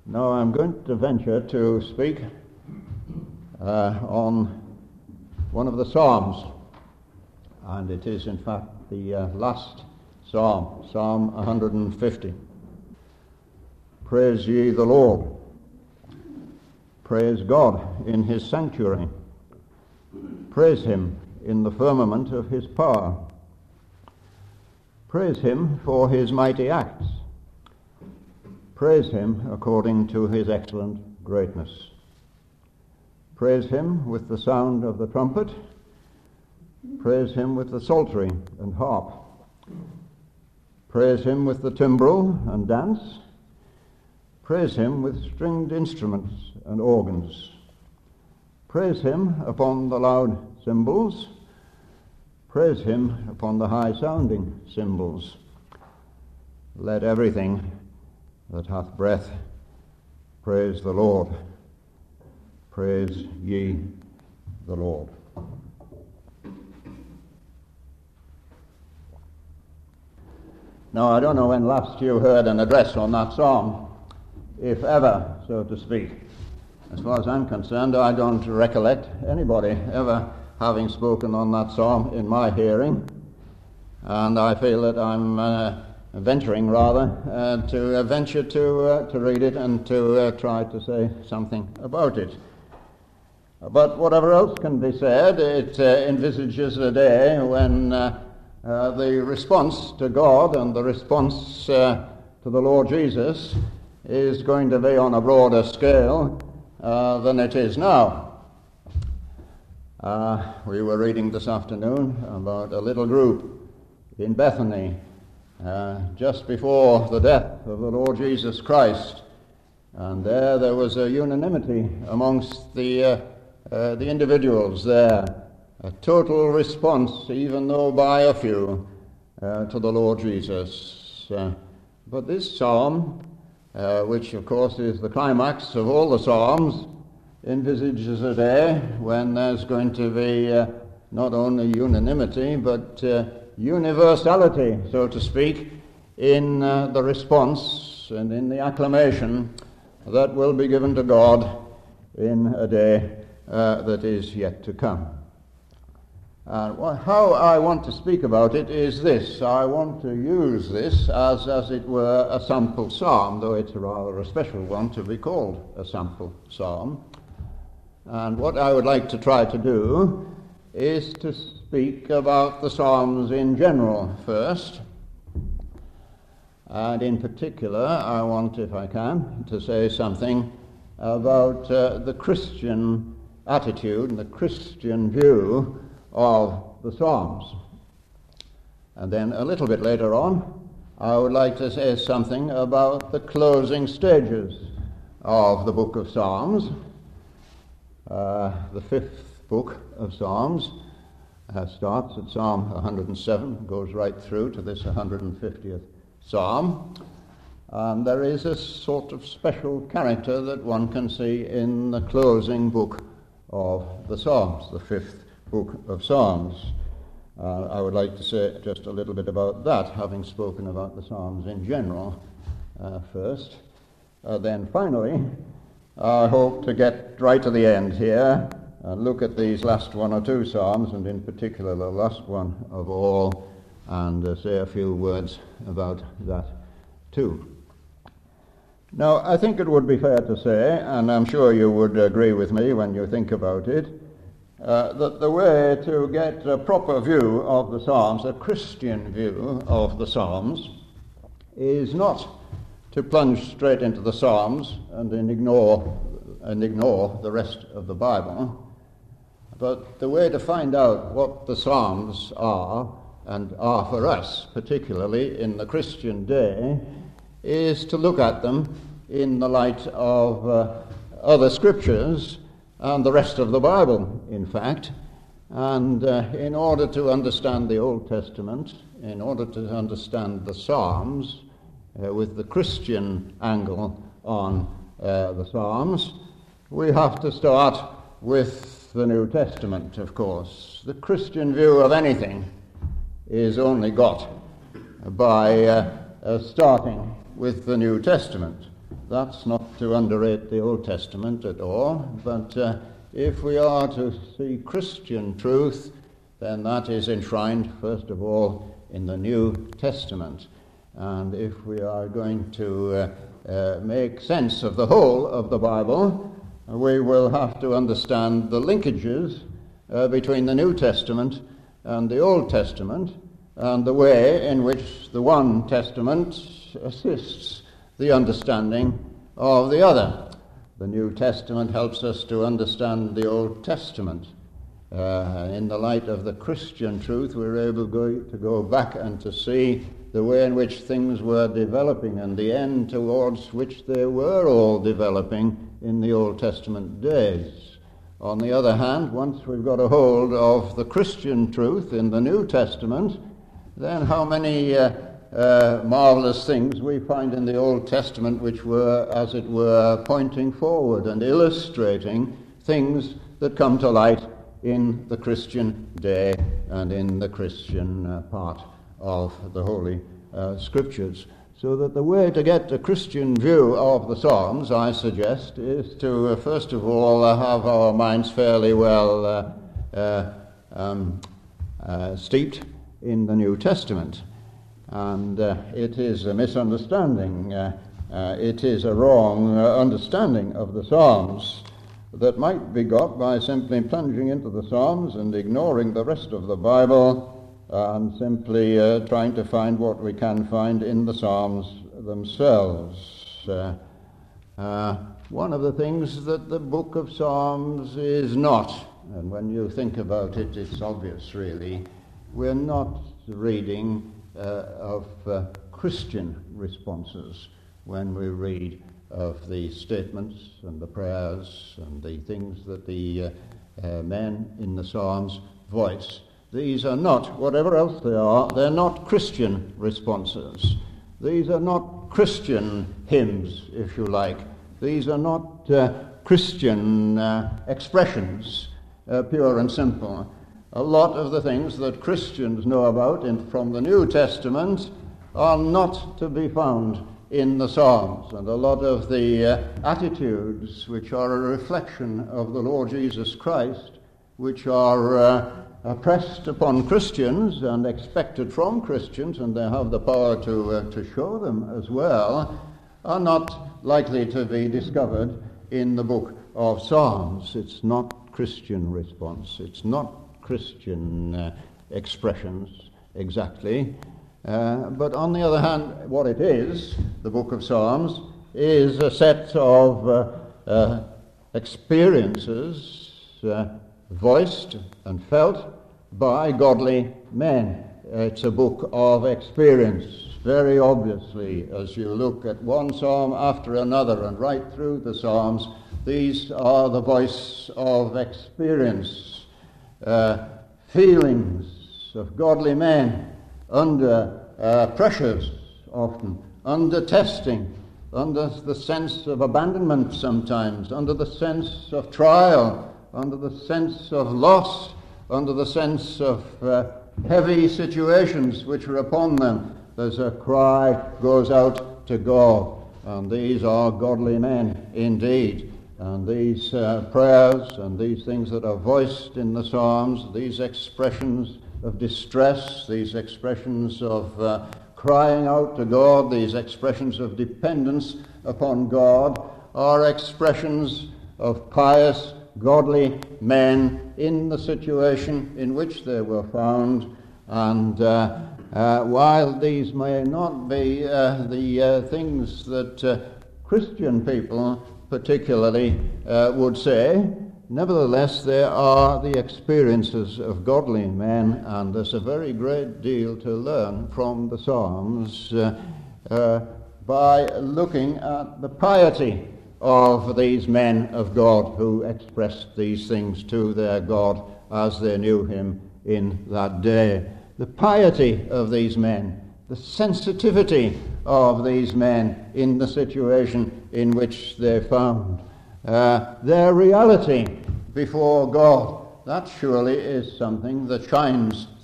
Now I'm going to venture to speak on one of the Psalms, and it is in fact the last Psalm, Psalm 150. Praise ye the Lord. Praise God in his sanctuary. Praise him in the firmament of his power. Praise him for his mighty acts. Praise him according to his excellent greatness. Praise him with the sound of the trumpet. Praise him with the psaltery and harp. Praise him with the timbrel and dance. Praise him with stringed instruments and organs. Praise him upon the loud cymbals. Praise him upon the high-sounding cymbals. Let everything that hath breath praise the Lord. Praise ye the Lord. Now, I don't know when last you heard an address on that psalm, if ever, so to speak. As far as I'm concerned, I don't recollect anybody ever having spoken on that psalm in my hearing, and I feel that I'm venturing to venture to read it and to try to say something about it. But whatever else can be said, it envisages a day when the response to God and the response to the Lord Jesus is going to be on a broader scale than it is now. We were reading this afternoon about a little group in Bethany just before the death of the Lord Jesus Christ, and there was a unanimity amongst the individuals there, a total response, even though by a few, to the Lord Jesus. But this psalm, which of course is the climax of all the psalms, envisages a day when there's going to be not only unanimity but universality, so to speak, in the response and in the acclamation that will be given to God in a day that is yet to come. How I want to speak about it is this. I want to use this as it were a sample psalm, though it's rather a special one to be called a sample psalm. And what I would like to try to do is to speak about the Psalms in general first. And in particular, I want, if I can, to say something about the Christian attitude and the Christian view of the Psalms. And then a little bit later on, I would like to say something about the closing stages of the book of Psalms. The fifth book of Psalms starts at Psalm 107, goes right through to this 150th Psalm. And there is a sort of special character that one can see in the closing book of the Psalms, the fifth book of Psalms. I would like to say just a little bit about that, having spoken about the Psalms in general first. Then finally, I hope to get right to the end here and look at these last one or two Psalms, and in particular the last one of all, and say a few words about that too. Now, I think it would be fair to say, and I'm sure you would agree with me when you think about it, that the way to get a proper view of the Psalms, a Christian view of the Psalms, is not to plunge straight into the Psalms and then ignore the rest of the Bible, but the way to find out what the Psalms are, and are for us, particularly in the Christian day, is to look at them in the light of other scriptures and the rest of the Bible, in fact. And in order to understand the Old Testament, in order to understand the Psalms, with the Christian angle on the Psalms, we have to start with the New Testament, of course. The Christian view of anything is only got by starting with the New Testament. that's not to underrate the Old Testament at all, but if we are to see Christian truth, then that is enshrined, first of all, in the New Testament. And if we are going to make sense of the whole of the Bible, we will have to understand the linkages between the New Testament and the Old Testament, and the way in which the one testament assists the understanding of the other. The New Testament helps us to understand the Old Testament. In the light of the Christian truth, we're able to go back and to see the way in which things were developing and the end towards which they were all developing in the Old Testament days. On the other hand, once we've got a hold of the Christian truth in the New Testament, then how many marvelous things we find in the Old Testament which were, as it were, pointing forward and illustrating things that come to light in the Christian day and in the Christian part of the Holy Scriptures. So that the way to get a Christian view of the Psalms, I suggest, is to first of all have our minds fairly well steeped in the New Testament. And it is a misunderstanding, it is a wrong understanding of the Psalms that might be got by simply plunging into the Psalms and ignoring the rest of the Bible and simply trying to find what we can find in the Psalms themselves. One of the things that the book of Psalms is not, and when you think about it, it's obvious really, we're not reading of Christian responses when we read of the statements and the prayers and the things that the men in the Psalms voice. These are not, whatever else they are, they're not Christian responses. These are not Christian hymns, if you like. These are not Christian expressions, pure and simple. A lot of the things that Christians know about from the New Testament are not to be found in the Psalms, and a lot of the attitudes which are a reflection of the Lord Jesus Christ, which are pressed upon Christians and expected from Christians, and they have the power to show them as well, are not likely to be discovered in the book of Psalms. It's not Christian response. It's not Christian expressions exactly. But on the other hand, what it is, the book of Psalms, is a set of experiences voiced and felt by godly men. It's a book of experience, very obviously, as you look at one psalm after another and right through the Psalms. These are the voice of experience. Feelings of godly men under pressures often, under testing, under the sense of abandonment sometimes, under the sense of trial, under the sense of loss, under the sense of heavy situations which are upon them. There's a cry goes out to God, and these are godly men indeed. And these prayers and these things that are voiced in the Psalms, these expressions of distress, these expressions of crying out to God, these expressions of dependence upon God, are expressions of pious, godly men in the situation in which they were found. And while these may not be the things that Christian people particularly would say, nevertheless they are the experiences of godly men, and there's a very great deal to learn from the Psalms by looking at the piety of these men of God who expressed these things to their God as they knew him in that day. The piety of these men, the sensitivity of these men in the situation in which they found, their reality before God. That surely is something that shines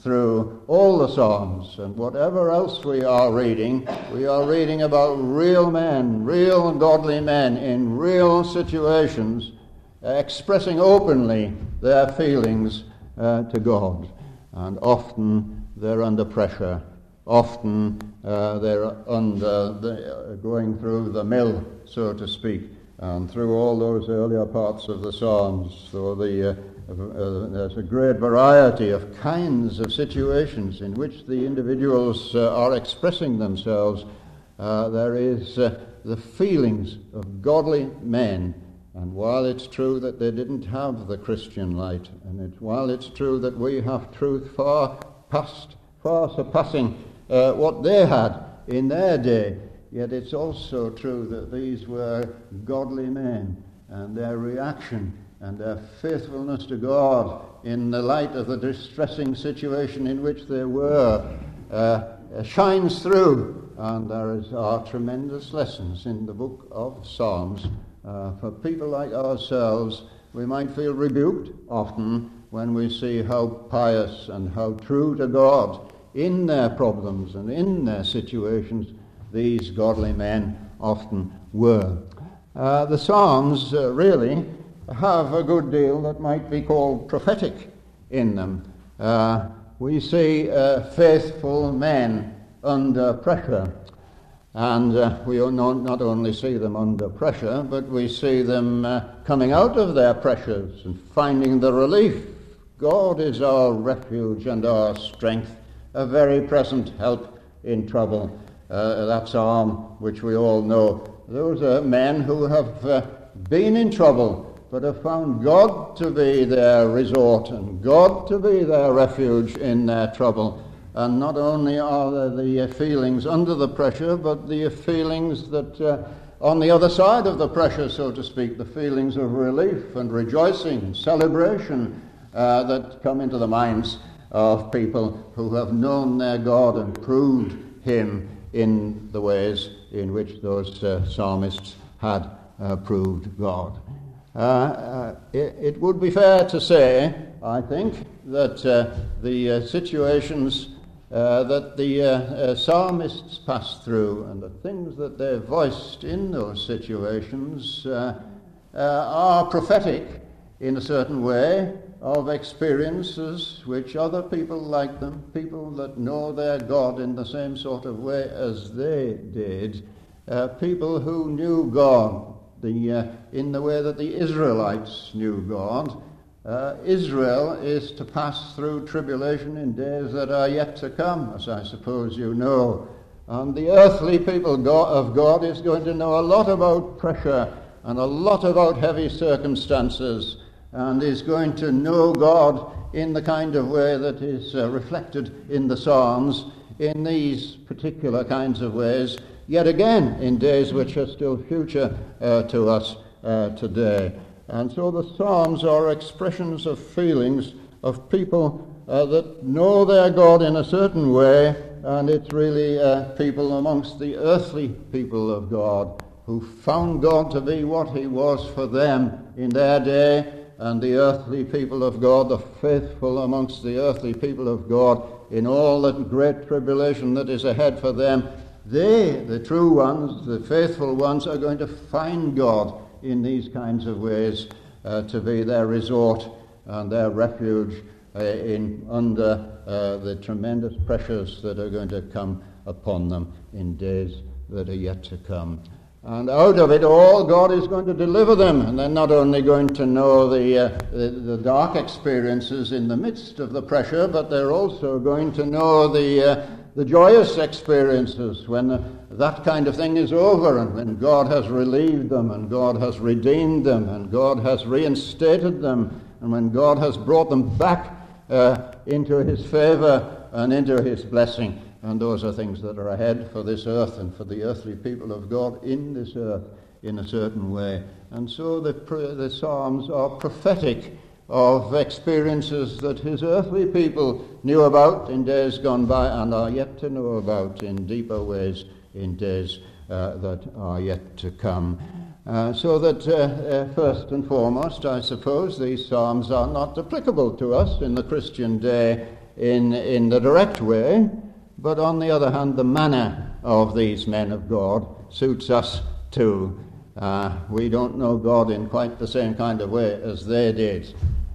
through all the Psalms. And whatever else we are reading about real men, real godly men in real situations, expressing openly their feelings to God. And often they're under pressure. Often they're going through the mill, so to speak, and through all those earlier parts of the Psalms. So there's a great variety of kinds of situations in which the individuals are expressing themselves. There is the feelings of godly men. And while it's true that they didn't have the Christian light, and while it's true that we have truth far surpassing what they had in their day, yet it's also true that these were godly men, and their reaction and their faithfulness to God in the light of the distressing situation in which they were shines through. And there are tremendous lessons in the book of Psalms. For people like ourselves, we might feel rebuked often when we see how pious and how true to God in their problems and in their situations these godly men often were. The Psalms really have a good deal that might be called prophetic in them. We see faithful men under pressure. And we not only see them under pressure, but we see them coming out of their pressures and finding the relief. God is our refuge and our strength, a very present help in trouble. That psalm, which we all know. Those are men who have been in trouble, but have found God to be their resort and God to be their refuge in their trouble. And not only are there the feelings under the pressure, but the feelings that on the other side of the pressure, so to speak, the feelings of relief and rejoicing and celebration that come into the minds of people who have known their God and proved him in the ways in which those psalmists had proved God. It would be fair to say, I think, that the situations that the psalmists passed through and the things that they voiced in those situations are prophetic in a certain way of experiences which other people like them, people that know their God in the same sort of way as they did, people who knew God in the way that the Israelites knew God. Israel is to pass through tribulation in days that are yet to come, as I suppose you know. And the earthly people of God is going to know a lot about pressure and a lot about heavy circumstances, and is going to know God in the kind of way that is reflected in the Psalms, in these particular kinds of ways, yet again in days which are still future to us today. And so the Psalms are expressions of feelings of people that know their God in a certain way, and it's really people amongst the earthly people of God who found God to be what he was for them in their day, and the earthly people of God, the faithful amongst the earthly people of God, in all the great tribulation that is ahead for them. They, the true ones, the faithful ones, are going to find God in these kinds of ways to be their resort and their refuge under the tremendous pressures that are going to come upon them in days that are yet to come. And out of it all, God is going to deliver them, and they're not only going to know the dark experiences in the midst of the pressure, but they're also going to know the joyous experiences when that kind of thing is over, and when God has relieved them, and God has redeemed them, and God has reinstated them, and when God has brought them back into his favor and into his blessing. And those are things that are ahead for this earth and for the earthly people of God in this earth in a certain way. And so the Psalms are prophetic of experiences that his earthly people knew about in days gone by and are yet to know about in deeper ways in days that are yet to come. So that first and foremost, I suppose, these Psalms are not applicable to us in the Christian day in the direct way, but on the other hand, the manner of these men of God suits us too. We don't know God in quite the same kind of way as they did.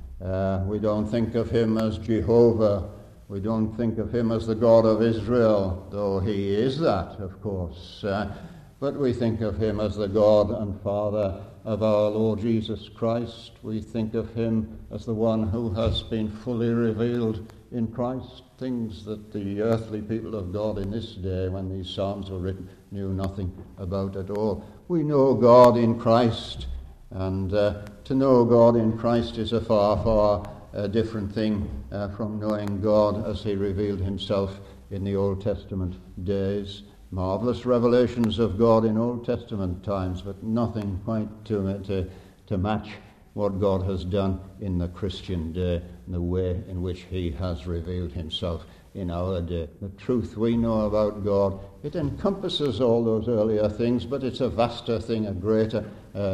We don't think of him as Jehovah. We don't think of him as the God of Israel, though he is that, of course. But we think of him as the God and Father of our Lord Jesus Christ. We think of him as the one who has been fully revealed in Christ, things that the earthly people of God in this day, when these Psalms were written, knew nothing about at all. We know God in Christ, and to know God in Christ is a far different thing from knowing God as he revealed himself in the Old Testament days. Marvelous revelations of God in Old Testament times, but nothing quite to match what God has done in the Christian day, the way in which he has revealed himself in our day. The truth we know about God, it encompasses all those earlier things, but it's a vaster thing, a greater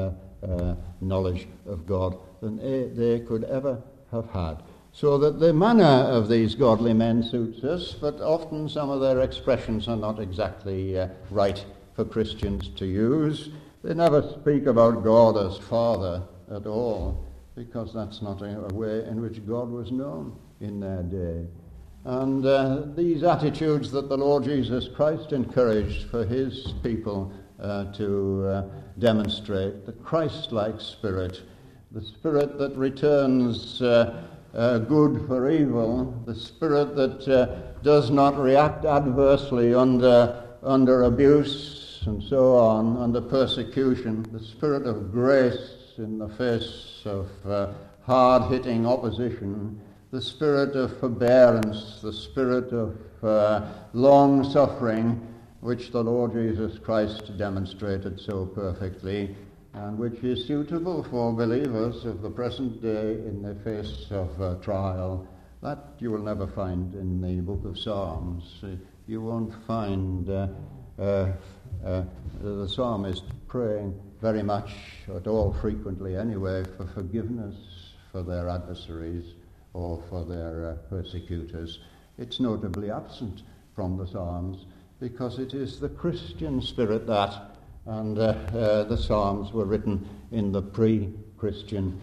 knowledge of God than they could ever have had. So that the manner of these godly men suits us, but often some of their expressions are not exactly right for Christians to use. They never speak about God as Father at all, because that's not a way in which God was known in their day. And these attitudes that the Lord Jesus Christ encouraged for his people to demonstrate, the Christ-like spirit, the spirit that returns good for evil, the spirit that does not react adversely under abuse and so on, under persecution, the spirit of grace in the face of hard-hitting opposition, the spirit of forbearance, the spirit of long-suffering, which the Lord Jesus Christ demonstrated so perfectly, and which is suitable for believers of the present day in the face of trial. That you will never find in the book of Psalms. You won't find the psalmist praying very much, at all frequently anyway, for forgiveness for their adversaries or for their persecutors. It's notably absent from the Psalms because it is the Christian spirit that, and the Psalms were written in the pre-Christian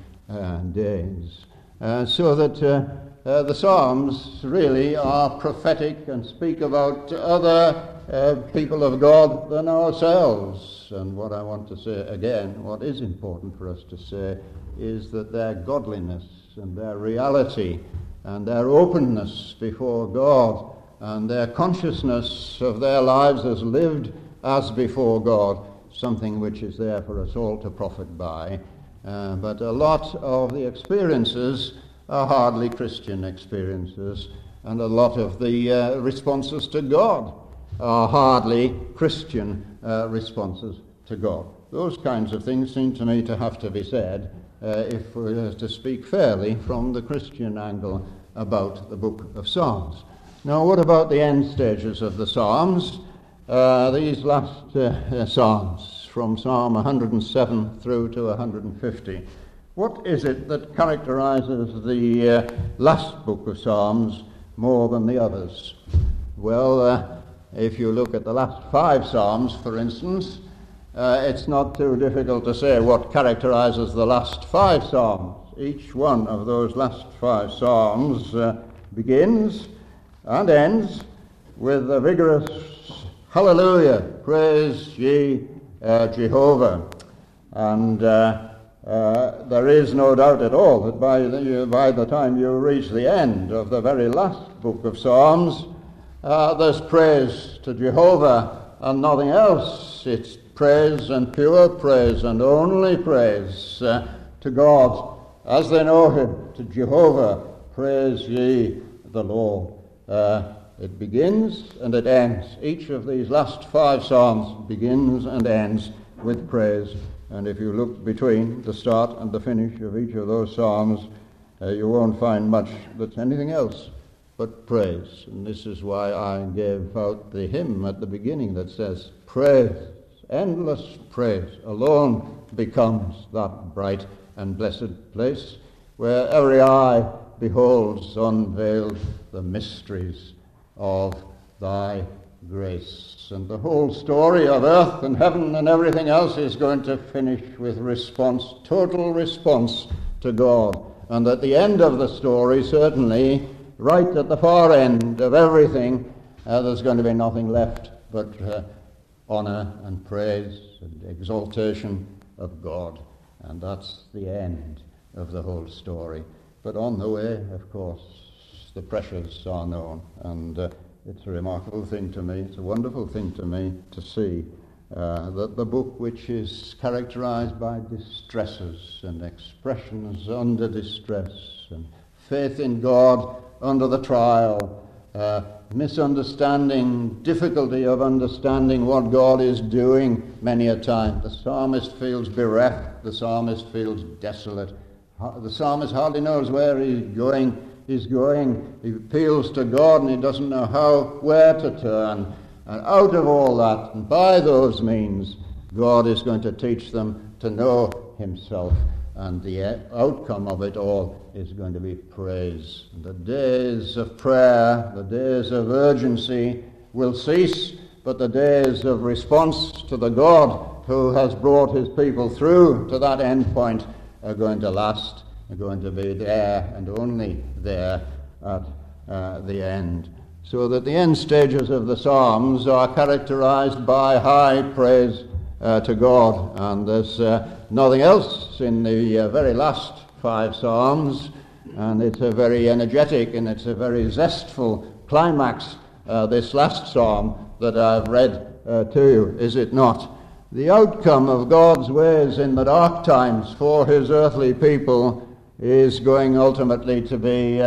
days. So that the Psalms really are prophetic and speak about other people of God than ourselves. And what I want to say again, what is important for us to say, is that their godliness and their reality and their openness before God and their consciousness of their lives as lived as before God, something which is there for us all to profit by. But a lot of the experiences are hardly Christian experiences, and a lot of the responses to God are hardly Christian responses to God. Those kinds of things seem to me to have to be said if we're to speak fairly from the Christian angle about the book of Psalms. Now, what about the end stages of the Psalms? These last Psalms, from Psalm 107 through to 150. What is it that characterizes the last book of Psalms more than the others? Well, if you look at the last 5 Psalms, for instance, it's not too difficult to say what characterizes the last 5 Psalms. Each one of those last 5 Psalms begins and ends with a vigorous hallelujah, praise ye Jehovah. And there is no doubt at all that by the time you reach the end of the very last book of Psalms, there's praise to Jehovah and nothing else. It's praise and pure praise and only praise to God as they know him, to Jehovah. Praise ye the Lord. It begins and it ends. Each of these last 5 Psalms begins and ends with praise. And if you look between the start and the finish of each of those Psalms, you won't find much that's anything else but praise. And this is why I gave out the hymn at the beginning that says, praise, endless praise, alone becomes that bright and blessed place where every eye beholds unveiled the mysteries of thy grace. And the whole story of earth and heaven and everything else is going to finish with response, total response to God. And at the end of the story, certainly, right at the far end of everything, there's going to be nothing left but honor and praise and exaltation of God. And that's the end of the whole story. But on the way, of course, the pressures are known. And it's a remarkable thing to me, it's a wonderful thing to me to see that the book, which is characterized by distresses and expressions under distress and faith in God under the trial, misunderstanding, difficulty of understanding what God is doing many a time. The psalmist feels bereft, the psalmist feels desolate. The psalmist hardly knows where he's going. He appeals to God and he doesn't know where to turn. And out of all that, and by those means, God is going to teach them to know himself. And the outcome of it all is going to be praise. And the days of prayer, the days of urgency will cease, but the days of response to the God who has brought his people through to that end point are going to last, are going to be there and only there at the end. So that the end stages of the Psalms are characterized by high praise to God. And there's nothing else in the very last 5 Psalms, and it's a very energetic and it's a very zestful climax, this last Psalm that I've read to you, is it not? The outcome of God's ways in the dark times for his earthly people is going ultimately to be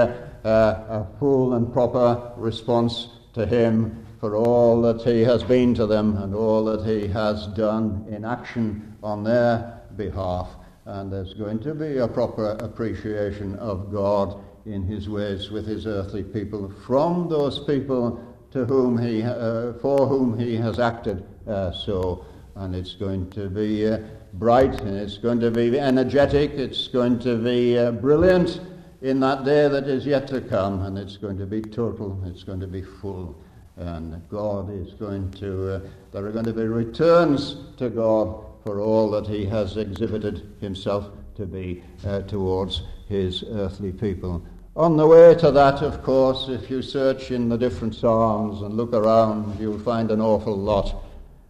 a full and proper response to him for all that he has been to them and all that he has done in action on their behalf. And there's going to be a proper appreciation of God in his ways with his earthly people from those people to whom for whom he has acted so. And it's going to be bright, and it's going to be energetic, it's going to be brilliant in that day that is yet to come, and it's going to be total, it's going to be full. And God is going to, there are going to be returns to God for all that he has exhibited himself to be towards his earthly people. On the way to that, of course, if you search in the different Psalms and look around, you'll find an awful lot.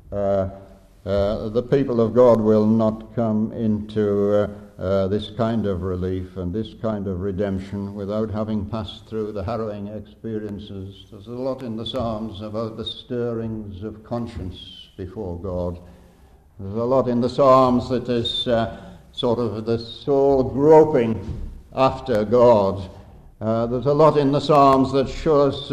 The people of God will not come into this kind of relief and this kind of redemption without having passed through the harrowing experiences. There's a lot in the Psalms about the stirrings of conscience before God. There's a lot in the Psalms that is sort of the soul groping after God. There's a lot in the Psalms that shows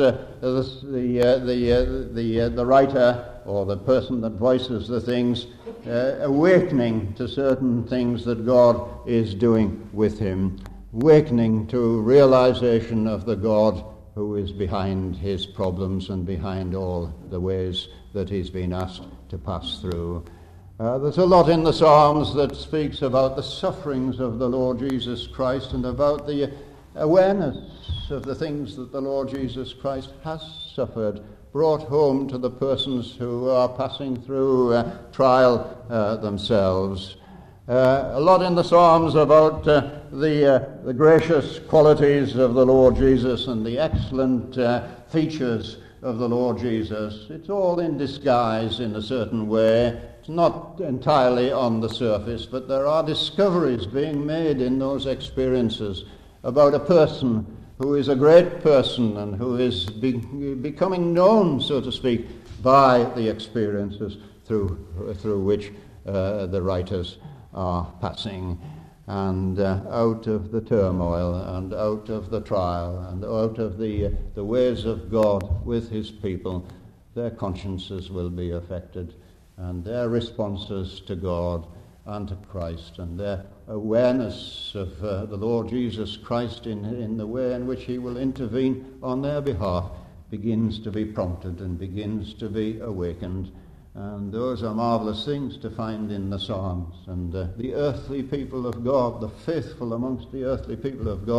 the writer or the person that voices the things awakening to certain things that God is doing with him, awakening to realization of the God who is behind his problems and behind all the ways that he's been asked to pass through. There's a lot in the Psalms that speaks about the sufferings of the Lord Jesus Christ and about the awareness of the things that the Lord Jesus Christ has suffered, brought home to the persons who are passing through trial themselves. A lot in the Psalms about the gracious qualities of the Lord Jesus and the excellent features of the Lord Jesus. It's all in disguise in a certain way. It's not entirely on the surface, but there are discoveries being made in those experiences about a person who is a great person and who is becoming known, so to speak, by the experiences through which the writers are passing. And out of the turmoil and out of the trial and out of the ways of God with his people, their consciences will be affected, and their responses to God and to Christ and their awareness of the Lord Jesus Christ in the way in which he will intervene on their behalf begins to be prompted and begins to be awakened. And those are marvelous things to find in the Psalms. And the earthly people of God, the faithful amongst the earthly people of God,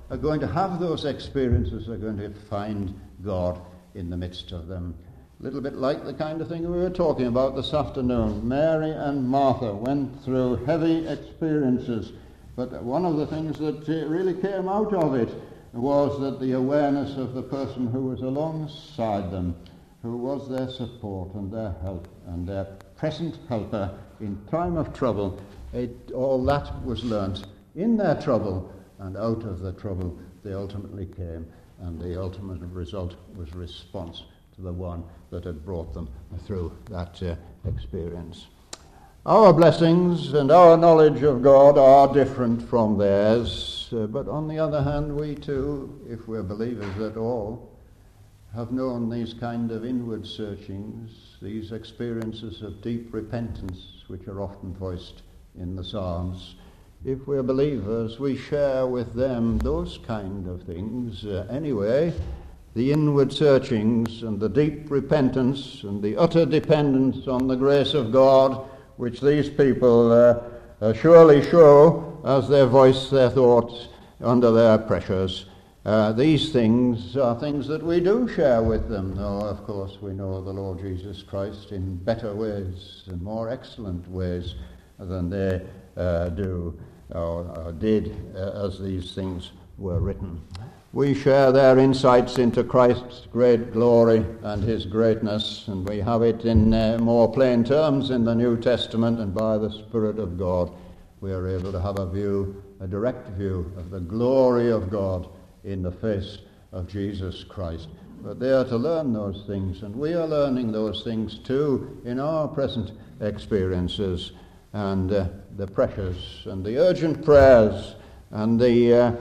are going to have those experiences, are going to find God in the midst of them. A little bit like the kind of thing we were talking about this afternoon. Mary and Martha went through heavy experiences, but one of the things that really came out of it was that the awareness of the person who was alongside them, who was their support and their help and their present helper in time of trouble, all that was learnt in their trouble, and out of the trouble they ultimately came, and the ultimate result was response to the one that had brought them through that experience. Our blessings and our knowledge of God are different from theirs, but on the other hand, we too, if we're believers at all, have known these kind of inward searchings, these experiences of deep repentance, which are often voiced in the Psalms. If we're believers, we share with them those kind of things anyway, the inward searchings and the deep repentance and the utter dependence on the grace of God, which these people surely show as they voice their thoughts under their pressures. These things are things that we do share with them, though of course we know the Lord Jesus Christ in better ways and more excellent ways than they do or did as these things were written. We share their insights into Christ's great glory and his greatness, and we have it in more plain terms in the New Testament, and by the Spirit of God we are able to have a direct view of the glory of God in the face of Jesus Christ. But they are to learn those things, and we are learning those things too in our present experiences, and the pressures and the urgent prayers and the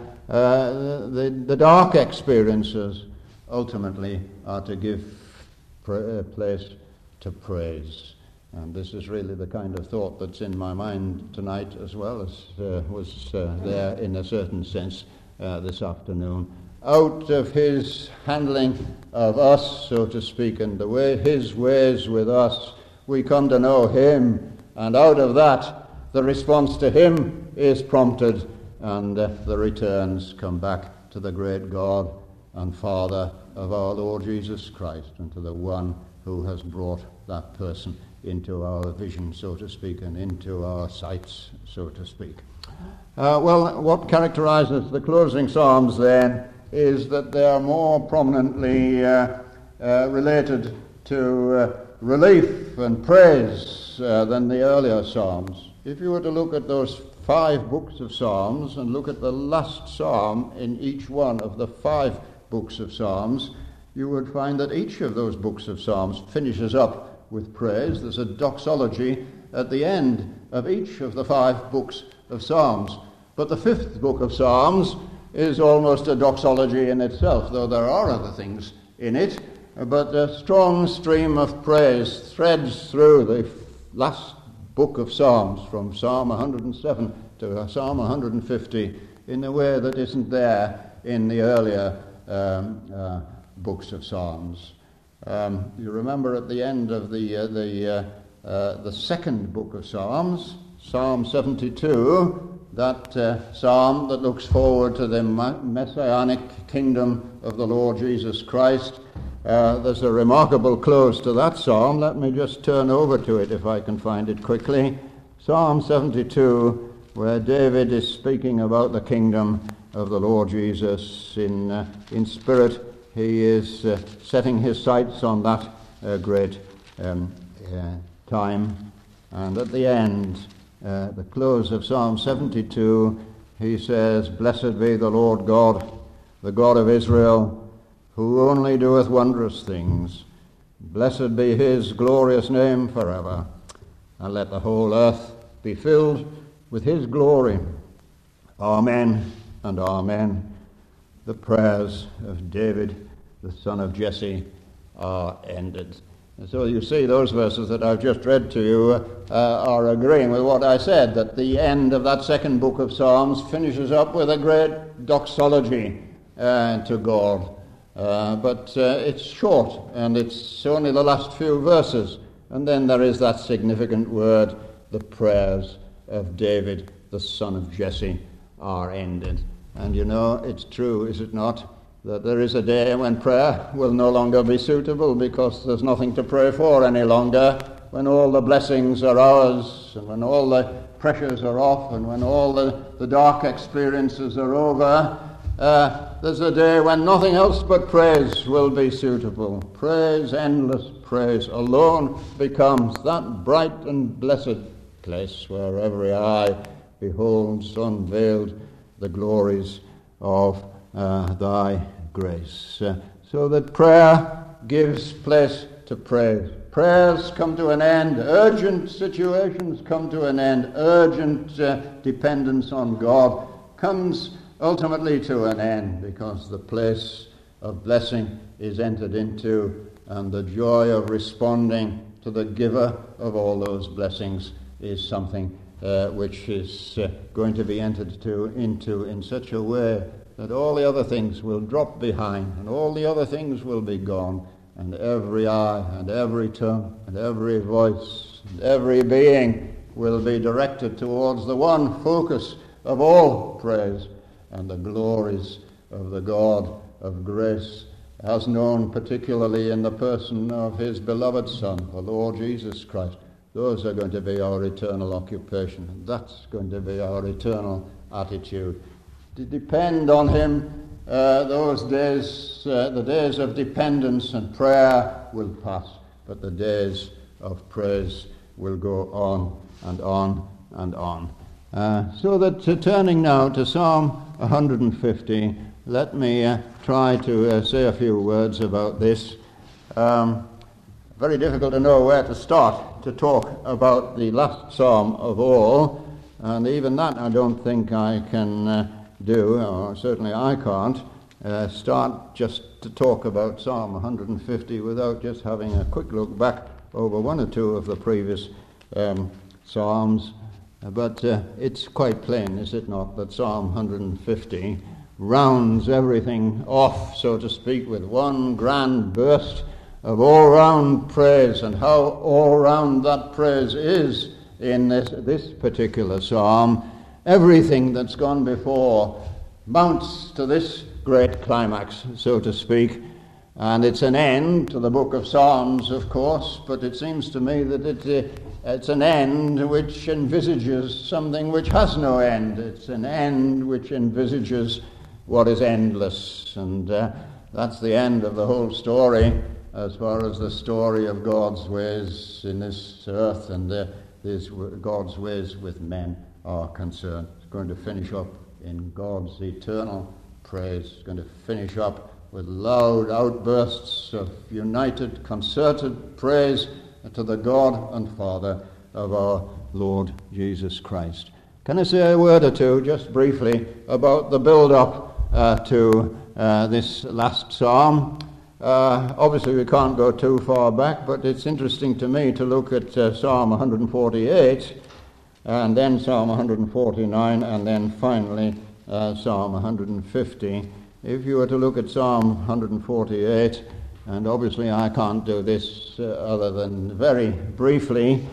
dark experiences ultimately are to give place to praise. And this is really the kind of thought that's in my mind tonight, as well as was there in a certain sense this afternoon. Out of his handling of us, so to speak, and the way his ways with us, we come to know him, and out of that the response to him is prompted, and the returns come back to the great God and Father of our Lord Jesus Christ, and to the one who has brought that person into our vision, so to speak, and into our sights, so to speak. Well, what characterizes the closing Psalms then is that they are more prominently related to relief and praise than the earlier Psalms. If you were to look at those 5 books of Psalms and look at the last psalm in each one of the 5 books of Psalms, you would find that each of those books of Psalms finishes up with praise. There's a doxology at the end of each of the 5 books of Psalms. But the 5th book of Psalms is almost a doxology in itself, though there are other things in it. But a strong stream of praise threads through the last book of Psalms, from Psalm 107 to Psalm 150, in a way that isn't there in the earlier books of Psalms. You remember at the end of the second book of Psalms, Psalm 72, that psalm that looks forward to the messianic kingdom of the Lord Jesus Christ. There's a remarkable close to that psalm. Let me just turn over to it if I can find it quickly. Psalm 72, where David is speaking about the kingdom of the Lord Jesus. In spirit, he is setting his sights on that great time. And at the end, the close of Psalm 72, he says, "Blessed be the Lord God, the God of Israel, who only doeth wondrous things. Blessed be his glorious name forever. And let the whole earth be filled with his glory. Amen and amen." The prayers of David, the son of Jesse, are ended. And so you see those verses that I've just read to you are agreeing with what I said, that the end of that second book of Psalms finishes up with a great doxology to God. But it's short, and it's only the last few verses. And then there is that significant word, the prayers of David, the son of Jesse, are ended. And you know, it's true, is it not, that there is a day when prayer will no longer be suitable because there's nothing to pray for any longer, when all the blessings are ours, and when all the pressures are off, and when all the dark experiences are over. There's a day when nothing else but praise will be suitable. Praise, endless praise, alone becomes that bright and blessed place where every eye beholds unveiled the glories of thy grace. So that prayer gives place to praise. Prayers come to an end. Urgent situations come to an end. Urgent dependence on God comes ultimately to an end, because the place of blessing is entered into, and the joy of responding to the giver of all those blessings is something which is going to be entered into in such a way that all the other things will drop behind, and all the other things will be gone, and every eye and every tongue and every voice and every being will be directed towards the one focus of all praise, and the glories of the God of grace, as known particularly in the person of his beloved Son, the Lord Jesus Christ. Those are going to be our eternal occupation, and that's going to be our eternal attitude. To depend on him, those days, the days of dependence and prayer will pass, but the days of praise will go on and on and on. So that turning now to Psalm 150, let me try to say a few words about this. Very difficult to know where to start to talk about the last psalm of all, and even that I don't think I can do, or certainly I can't, start just to talk about Psalm 150 without just having a quick look back over one or two of the previous psalms. But it's quite plain, is it not, that Psalm 150 rounds everything off, so to speak, with one grand burst of all-round praise, and how all-round that praise is in this particular psalm. Everything that's gone before mounts to this great climax, so to speak, and it's an end to the book of Psalms, of course, but it seems to me that it's an end which envisages something which has no end. It's an end which envisages what is endless, and that's the end of the whole story as far as the story of God's ways in this earth and God's ways with men are concerned. It's going to finish up in God's eternal praise. It's going to finish up with loud outbursts of united, concerted praise to the God and Father of our Lord Jesus Christ. Can I say a word or two, just briefly, about the build-up to this last psalm? Obviously we can't go too far back, but it's interesting to me to look at Psalm 148, and then Psalm 149, and then finally Psalm 150. If you were to look at Psalm 148, and obviously I can't do this other than very briefly,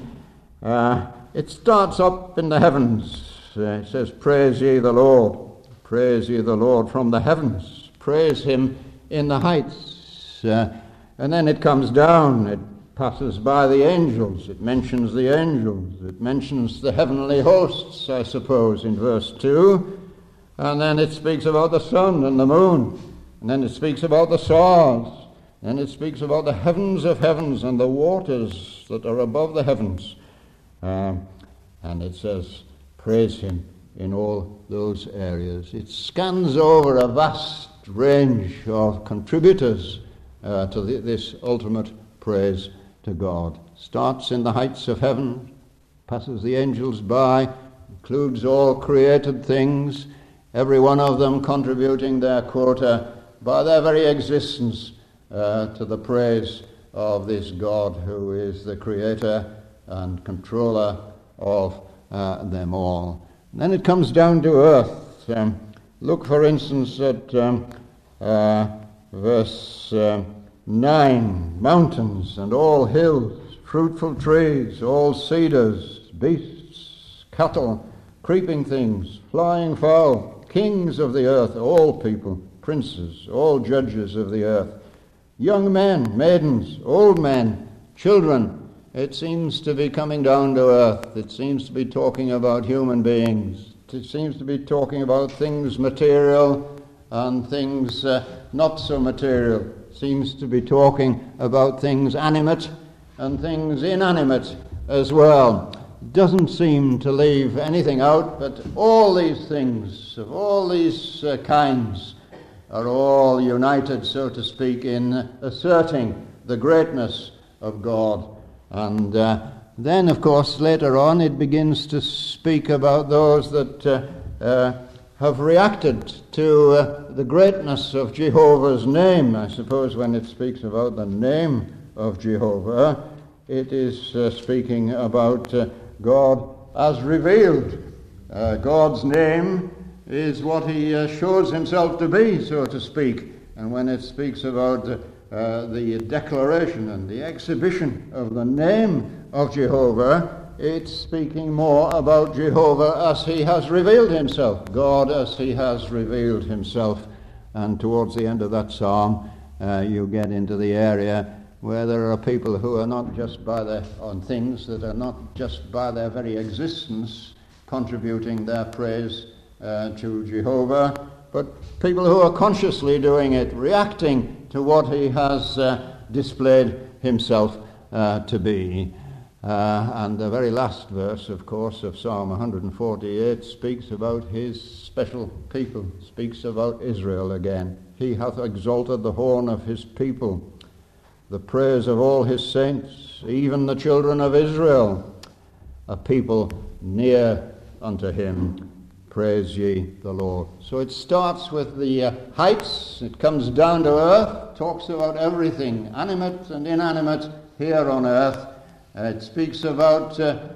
it starts up in the heavens. It says, "Praise ye the Lord, praise ye the Lord from the heavens, praise him in the heights." And then it comes down, it passes by the angels, it mentions the angels, it mentions the heavenly hosts, I suppose, in verse 2, and then it speaks about the sun and the moon, and then it speaks about the stars, and it speaks about the heavens of heavens and the waters that are above the heavens, and it says, praise him in all those areas. It scans over a vast range of contributors to this ultimate praise to God. Starts in the heights of heaven, passes the angels by, includes all created things, every one of them contributing their quota by their very existence to the praise of this God who is the creator and controller of them all. And then it comes down to earth. Look, for instance, at verse 9, mountains and all hills, fruitful trees, all cedars, beasts, cattle, creeping things, flying fowl, kings of the earth, all people, princes, all judges of the earth, young men, maidens, old men, children. It seems to be coming down to earth. It seems to be talking about human beings. It seems to be talking about things material and things not so material. It seems to be talking about things animate and things inanimate as well. It doesn't seem to leave anything out, but all these things, of all these kinds, are all united, so to speak, in asserting the greatness of God. And then, of course, later on it begins to speak about those that have reacted to the greatness of Jehovah's name. I suppose when it speaks about the name of Jehovah, it is speaking about God as revealed. God's name is what he shows himself to be, so to speak. And when it speaks about the declaration and the exhibition of the name of Jehovah, it's speaking more about Jehovah as he has revealed himself, God as he has revealed himself. And towards the end of that psalm, you get into the area where there are people who are not just on things that are not just by their very existence contributing their praise to Jehovah, but people who are consciously doing it, reacting to what he has displayed himself to be. And the very last verse, of course, of Psalm 148 speaks about his special people, speaks about Israel again. He hath exalted the horn of his people, the praise of all his saints, even the children of Israel, a people near unto him. Praise ye the Lord. So it starts with the heights, it comes down to earth, talks about everything, animate and inanimate here on earth. It speaks about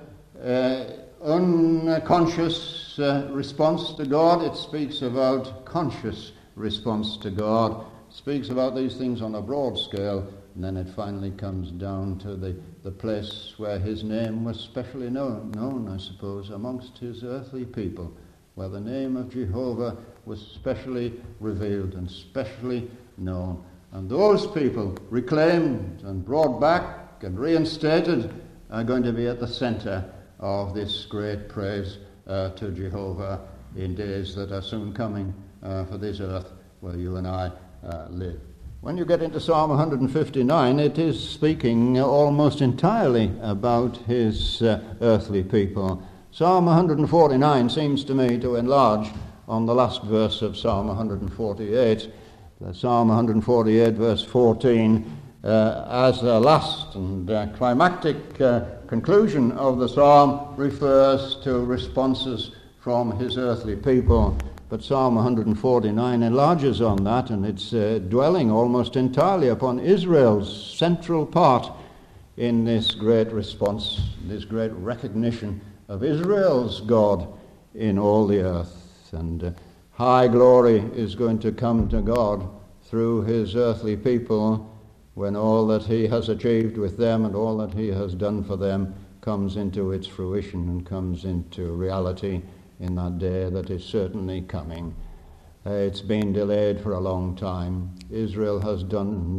unconscious response to God. It speaks about conscious response to God. It speaks about these things on a broad scale. And then it finally comes down to the place where his name was specially known, I suppose, amongst his earthly people, where the name of Jehovah was specially revealed and specially known. And those people, reclaimed and brought back and reinstated, are going to be at the center of this great praise to Jehovah in days that are soon coming for this earth where you and I live. When you get into Psalm 159, it is speaking almost entirely about his earthly people. Psalm 149 seems to me to enlarge on the last verse of Psalm 148. Psalm 148, verse 14, as the last and climactic conclusion of the psalm, refers to responses from his earthly people. But Psalm 149 enlarges on that, and it's dwelling almost entirely upon Israel's central part in this great response, this great recognition of Israel's God in all the earth. And high glory is going to come to God through his earthly people when all that he has achieved with them and all that he has done for them comes into its fruition and comes into reality in that day that is certainly coming. It's been delayed for a long time. Israel has done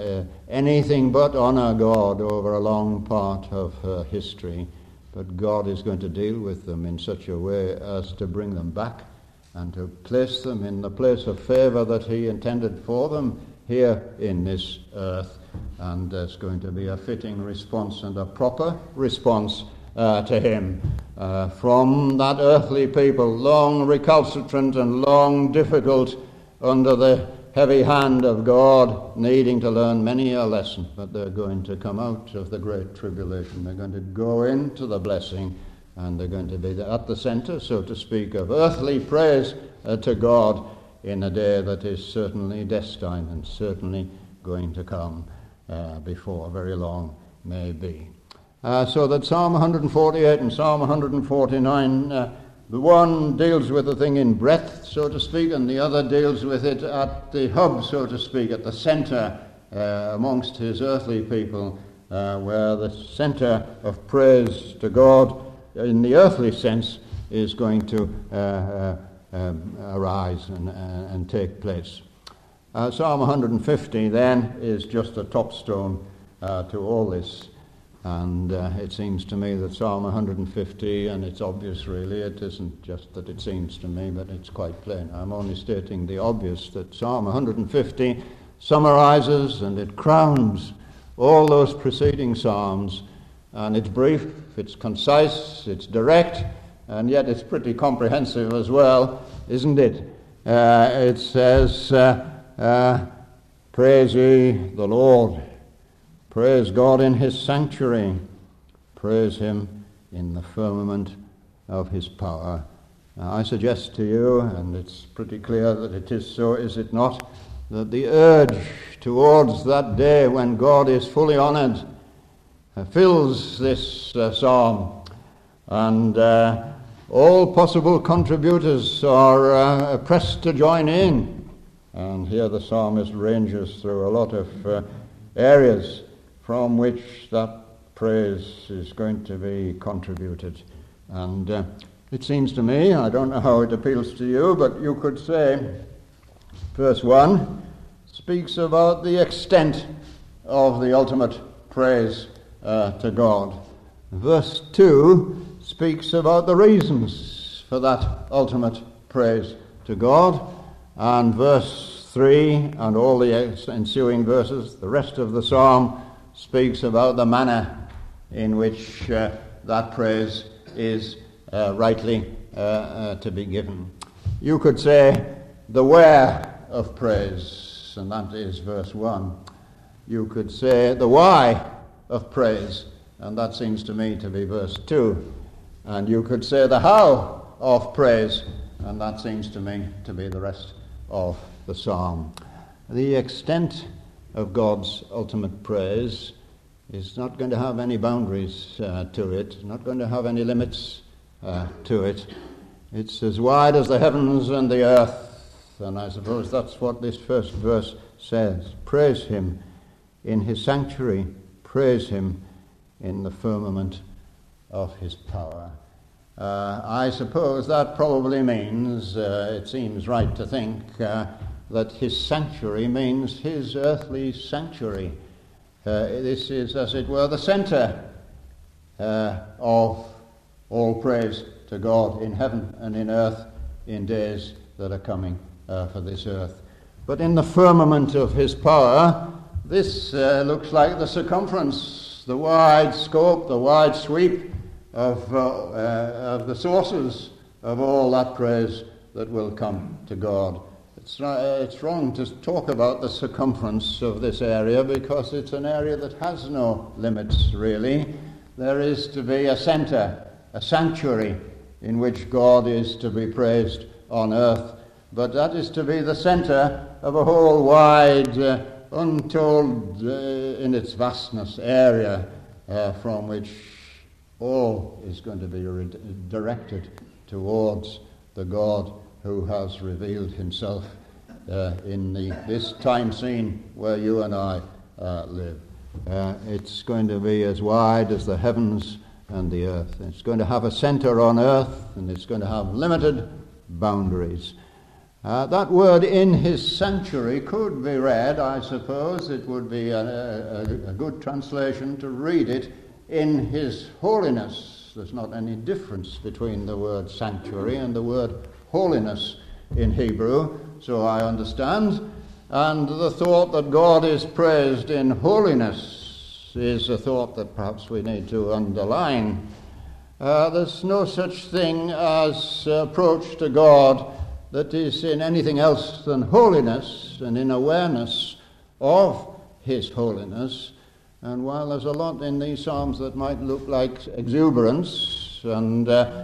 anything but honor God over a long part of her history. But God is going to deal with them in such a way as to bring them back and to place them in the place of favor that he intended for them here in this earth. And there's going to be a fitting response and a proper response to him from that earthly people, long recalcitrant and long difficult under the heavy hand of God, needing to learn many a lesson. But they're going to come out of the great tribulation. They're going to go into the blessing, and they're going to be at the center, so to speak, of earthly praise to God in a day that is certainly destined and certainly going to come before very long may be. So that Psalm 148 and Psalm 149, the one deals with the thing in breadth, so to speak, and the other deals with it at the hub, so to speak, at the center amongst his earthly people, where the center of praise to God in the earthly sense is going to arise and take place. Psalm 150 then is just a topstone to all this. And it seems to me that Psalm 150, and it's obvious really, it isn't just that it seems to me, but it's quite plain. I'm only stating the obvious, that Psalm 150 summarizes and it crowns all those preceding psalms, and it's brief, it's concise, it's direct, and yet it's pretty comprehensive as well, isn't it? It says, praise ye the Lord. Praise God in his sanctuary. Praise him in the firmament of his power. Now, I suggest to you, and it's pretty clear that it is so, is it not, that the urge towards that day when God is fully honored fills this psalm, and all possible contributors are pressed to join in. And here the psalmist ranges through a lot of areas from which that praise is going to be contributed. And it seems to me, I don't know how it appeals to you, but you could say, verse 1 speaks about the extent of the ultimate praise to God. Verse 2 speaks about the reasons for that ultimate praise to God. And verse 3 and all the ensuing verses, the rest of the psalm, speaks about the manner in which that praise is rightly to be given. You could say the where of praise, and that is verse 1. You could say the why of praise, and that seems to me to be verse 2. And you could say the how of praise, and that seems to me to be the rest of the psalm. The extent of God's ultimate praise is not going to have any boundaries to it, not going to have any limits to it. It's as wide as the heavens and the earth, and I suppose that's what this first verse says. Praise him in his sanctuary, praise him in the firmament of his power. I suppose that probably means, it seems right to think, that his sanctuary means his earthly sanctuary. This is, as it were, the center of all praise to God in heaven and in earth in days that are coming for this earth. But in the firmament of his power, this looks like the circumference, the wide scope, the wide sweep of the sources of all that praise that will come to God. It's wrong to talk about the circumference of this area because it's an area that has no limits, really. There is to be a center, a sanctuary in which God is to be praised on earth. But that is to be the center of a whole wide, untold in its vastness area from which all is going to be directed towards the God who has revealed himself in this time scene where you and I live. It's going to be as wide as the heavens and the earth. It's going to have a center on earth, and it's going to have limited boundaries. That word "in his sanctuary" could be read, I suppose, it would be a good translation to read it, "in his holiness." There's not any difference between the word sanctuary and the word holiness in Hebrew, so I understand. And the thought that God is praised in holiness is a thought that perhaps we need to underline. There's no such thing as approach to God that is in anything else than holiness and in awareness of his holiness. And while there's a lot in these psalms that might look like exuberance and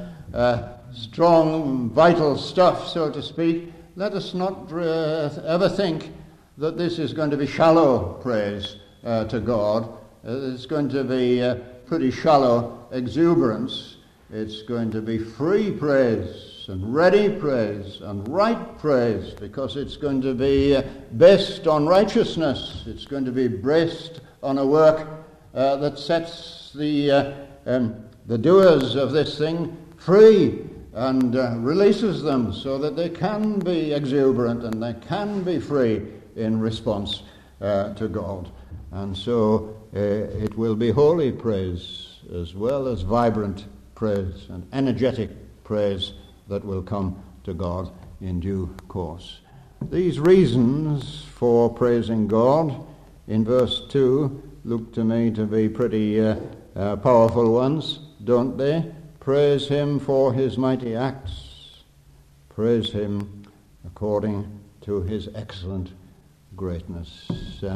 strong, vital stuff, so to speak, let us not ever think that this is going to be shallow praise to God. It's going to be pretty shallow exuberance. It's going to be free praise and ready praise and right praise, because it's going to be based on righteousness. It's going to be based on a work that sets the doers of this thing free and releases them so that they can be exuberant and they can be free in response to God. And so it will be holy praise as well as vibrant praise and energetic praise that will come to God in due course. These reasons for praising God in verse 2 look to me to be pretty powerful ones, don't they? Praise him for his mighty acts. Praise him according to his excellent greatness.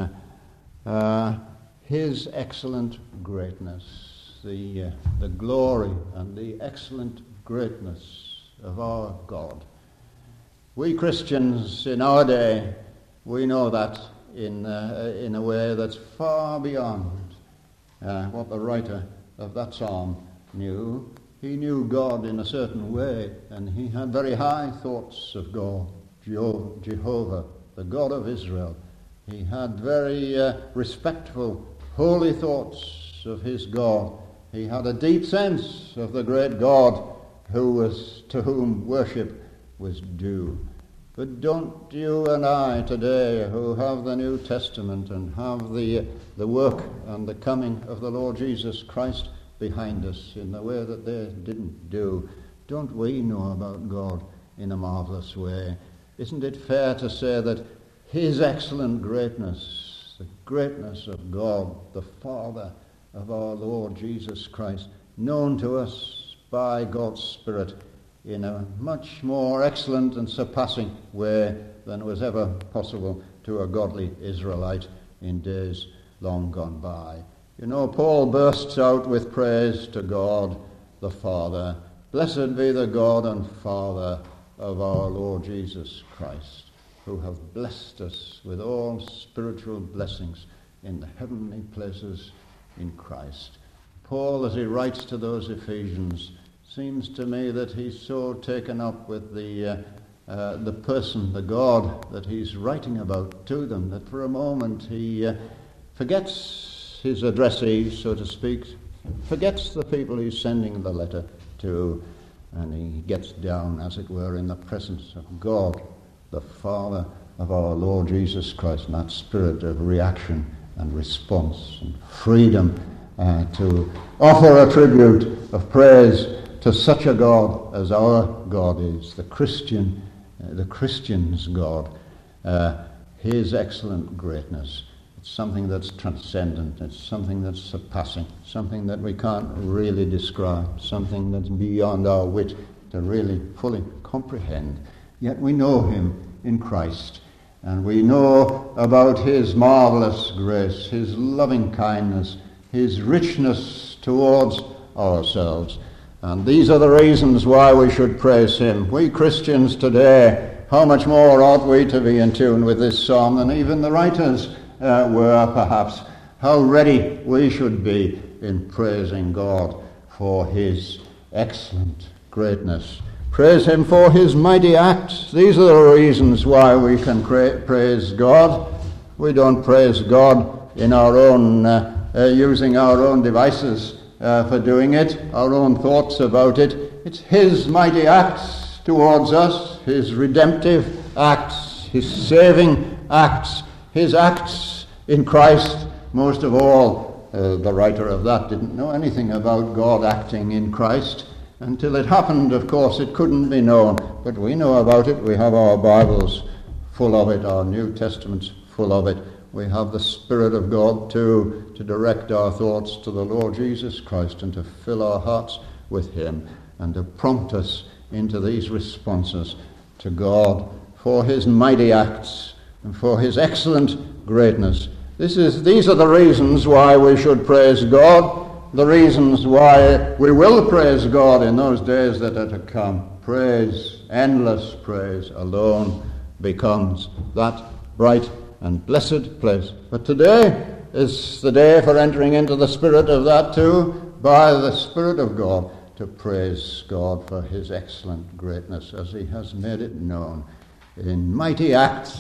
His excellent greatness, the glory and the excellent greatness of our God. We Christians in our day, we know that in a way that's far beyond what the writer of that psalm knew. He knew God in a certain way, and he had very high thoughts of God, Jehovah, the God of Israel. He had very respectful, holy thoughts of his God. He had a deep sense of the great God to whom worship was due. But don't you and I today, who have the New Testament and have the work and the coming of the Lord Jesus Christ behind us in the way that they didn't do, don't we know about God in a marvelous way? Isn't it fair to say that his excellent greatness, the greatness of God, the Father of our Lord Jesus Christ, known to us by God's Spirit in a much more excellent and surpassing way than was ever possible to a godly Israelite in days long gone by? You know, Paul bursts out with praise to God the Father. Blessed be the God and Father of our Lord Jesus Christ, who have blessed us with all spiritual blessings in the heavenly places in Christ. Paul, as he writes to those Ephesians, seems to me that he's so taken up with the person, the God that he's writing about to them, that for a moment he forgets his addressees, so to speak, forgets the people he's sending the letter to, and he gets down, as it were, in the presence of God, the Father of our Lord Jesus Christ, and that spirit of reaction and response and freedom to offer a tribute of praise to such a God as our God is, the Christian's God, his excellent greatness. It's something that's transcendent, it's something that's surpassing, something that we can't really describe, something that's beyond our wit to really fully comprehend. Yet we know him in Christ, and we know about his marvelous grace, his loving kindness, his richness towards ourselves. And these are the reasons why we should praise him. We Christians today, how much more ought we to be in tune with this psalm than even the writers were, perhaps. How ready we should be in praising God for his excellent greatness. Praise him for his mighty acts. These are the reasons why we can praise God. We don't praise God in our own, using our own devices for doing it, our own thoughts about it. It's his mighty acts towards us, his redemptive acts, his saving acts, his acts in Christ. Most of all, the writer of that didn't know anything about God acting in Christ. Until it happened, of course, it couldn't be known. But we know about it. We have our Bibles full of it, our New Testaments full of it. We have the Spirit of God too, to direct our thoughts to the Lord Jesus Christ and to fill our hearts with him and to prompt us into these responses to God for his mighty acts and for his excellent greatness. These are the reasons why we should praise God, the reasons why we will praise God in those days that are to come. Praise, endless praise alone becomes that bright and blessed place. But today is the day for entering into the spirit of that too, by the Spirit of God, to praise God for his excellent greatness as he has made it known in mighty acts,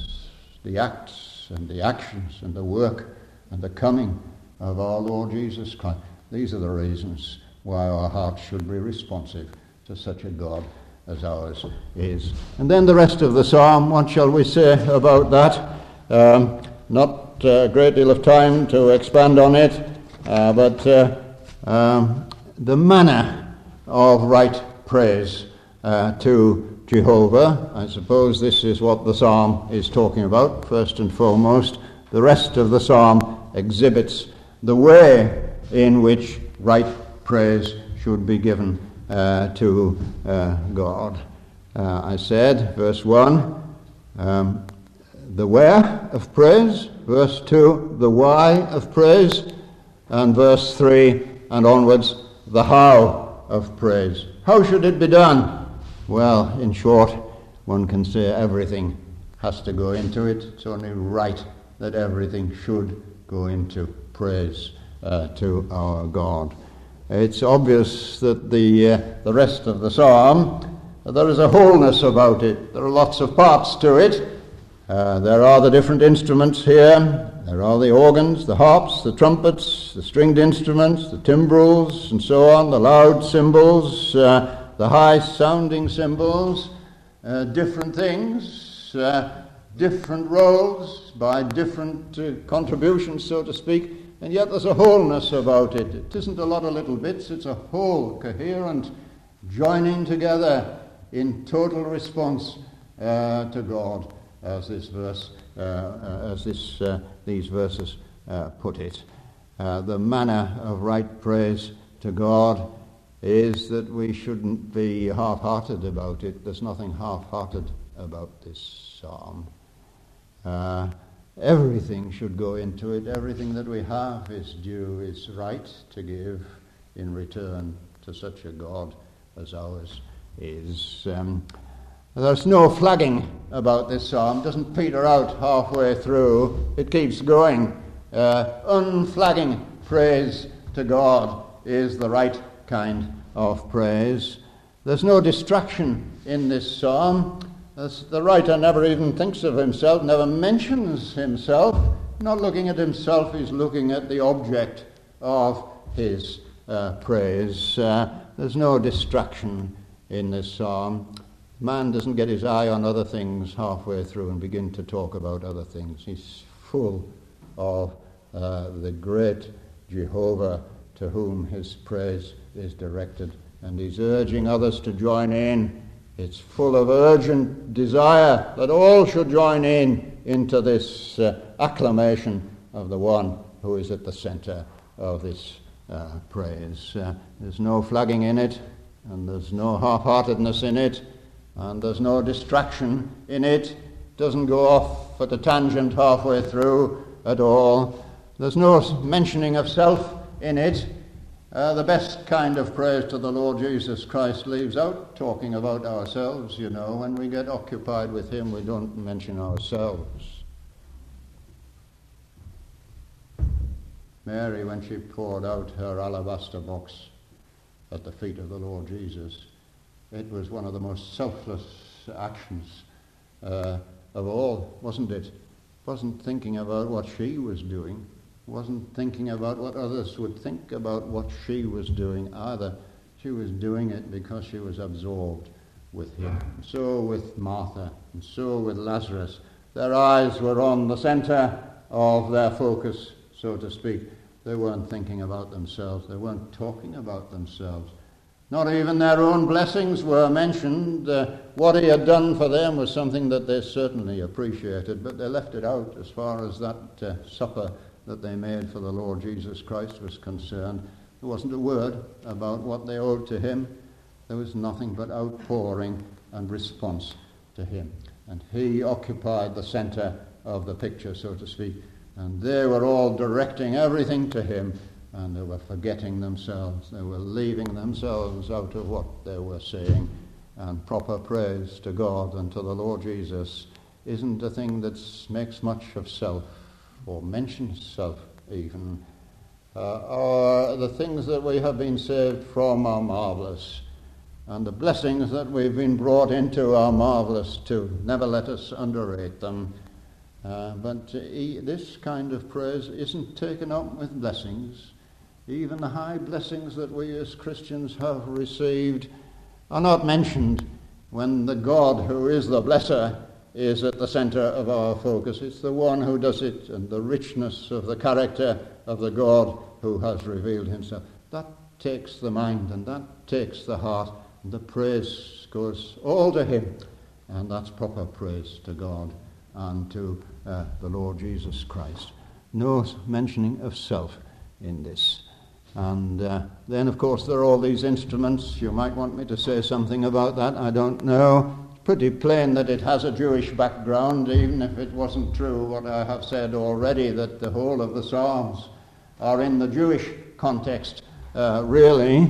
the acts and the actions and the work and the coming of our Lord Jesus Christ. These are the reasons why our hearts should be responsive to such a God as ours is. And then the rest of the psalm, what shall we say about that? Not a great deal of time to expand on it, but the manner of right praise to Jehovah. I suppose this is what the psalm is talking about, first and foremost. The rest of the psalm exhibits the way in which right praise should be given to God. I said, verse 1, the where of praise, verse 2, the why of praise, and verse 3 and onwards, the how of praise. How should it be done? Well, in short, one can say everything has to go into it. It's only right that everything should go into praise to our God. It's obvious that the rest of the psalm, there is a wholeness about it. There are lots of parts to it. There are the different instruments here. There are the organs, the harps, the trumpets, the stringed instruments, the timbrels, and so on, the loud cymbals, the high-sounding cymbals, different things, different roles by different contributions, so to speak, and yet there's a wholeness about it. It isn't a lot of little bits, it's a whole, coherent, joining together in total response to God, as this verse, these verses put it. The manner of right praise to God is that we shouldn't be half-hearted about it. There's nothing half-hearted about this psalm. Everything should go into it. Everything that we have is due, is right to give in return to such a God as ours is. There's no flagging about this psalm. It doesn't peter out halfway through. It keeps going. Unflagging praise to God is the right kind of praise. There's no distraction in this psalm. The writer never even thinks of himself, never mentions himself. Not looking at himself, he's looking at the object of his praise. There's no distraction in this psalm. Man doesn't get his eye on other things halfway through and begin to talk about other things. He's full of the great Jehovah to whom his praise is directed, and he's urging others to join in. It's full of urgent desire that all should join in into this acclamation of the one who is at the center of this praise. There's no flagging in it, and there's no half-heartedness in it, and there's no distraction in it. It doesn't go off at a tangent halfway through at all. There's no mentioning of self in it. The best kind of praise to the Lord Jesus Christ leaves out talking about ourselves, you know. When we get occupied with him, we don't mention ourselves. Mary, when she poured out her alabaster box at the feet of the Lord Jesus, it was one of the most selfless actions of all, wasn't it? Wasn't thinking about what she was doing. Wasn't thinking about what others would think about what she was doing either. She was doing it because she was absorbed with him. So with Martha, and so with Lazarus. Their eyes were on the center of their focus, so to speak. They weren't thinking about themselves. They weren't talking about themselves. Not even their own blessings were mentioned. What he had done for them was something that they certainly appreciated, but they left it out as far as that supper that they made for the Lord Jesus Christ was concerned. There wasn't a word about what they owed to him. There was nothing but outpouring and response to him. And he occupied the center of the picture, so to speak. And they were all directing everything to him, and they were forgetting themselves. They were leaving themselves out of what they were saying. And proper praise to God and to the Lord Jesus isn't a thing that makes much of self, or mentions self even. The things that we have been saved from are marvelous, and the blessings that we've been brought into are marvelous too. Never let us underrate them. But this kind of praise isn't taken up with blessings. Even the high blessings that we as Christians have received are not mentioned when the God who is the blesser is at the center of our focus. It's the one who does it, and the richness of the character of the God who has revealed himself. That takes the mind, and that takes the heart, and the praise goes all to him. And that's proper praise to God and to the Lord Jesus Christ. No mentioning of self in this. And then, of course, there are all these instruments. You might want me to say something about that. I don't know. It's pretty plain that it has a Jewish background, even if it wasn't true what I have said already, that the whole of the Psalms are in the Jewish context, really.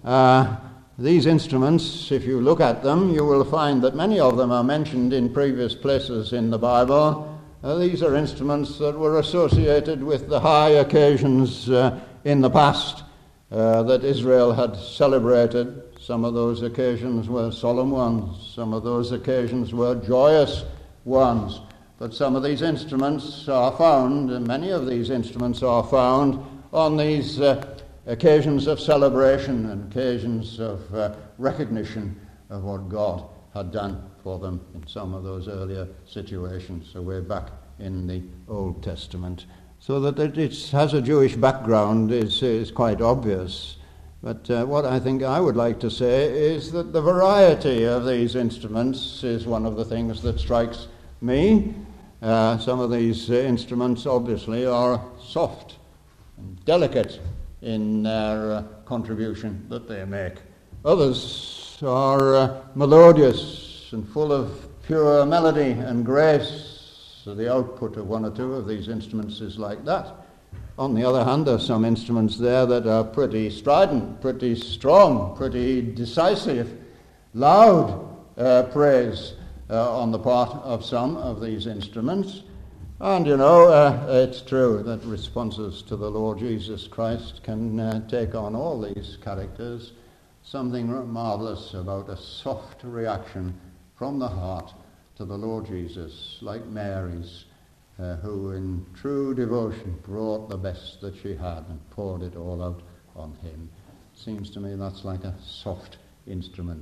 These instruments, if you look at them, you will find that many of them are mentioned in previous places in the Bible. These are instruments that were associated with the high occasions in the past that Israel had celebrated. Some of those occasions were solemn ones. Some of those occasions were joyous ones. But some of these instruments are found, and many of these instruments are found on these occasions of celebration and occasions of recognition of what God had done for them in some of those earlier situations. So we're back in the Old Testament. So that it has a Jewish background is quite obvious. But what I think I would like to say is that the variety of these instruments is one of the things that strikes me. Some of these instruments obviously are soft and delicate in their contribution that they make. Others are melodious and full of pure melody and grace. So the output of one or two of these instruments is like that. On the other hand, there are some instruments there that are pretty strident, pretty strong, pretty decisive, loud praise on the part of some of these instruments. And, it's true that responses to the Lord Jesus Christ can take on all these characters. Something marvelous about a soft reaction from the heart to the Lord Jesus, like Mary's, who in true devotion brought the best that she had and poured it all out on him. Seems to me that's like a soft instrument